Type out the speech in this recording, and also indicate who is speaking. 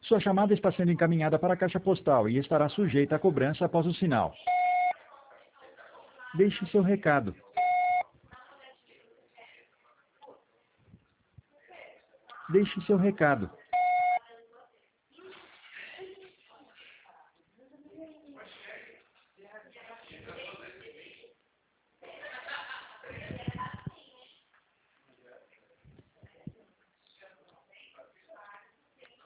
Speaker 1: Sua chamada está sendo encaminhada para a caixa postal e estará sujeita a cobrança após o sinal. Deixe seu recado. Deixe seu recado.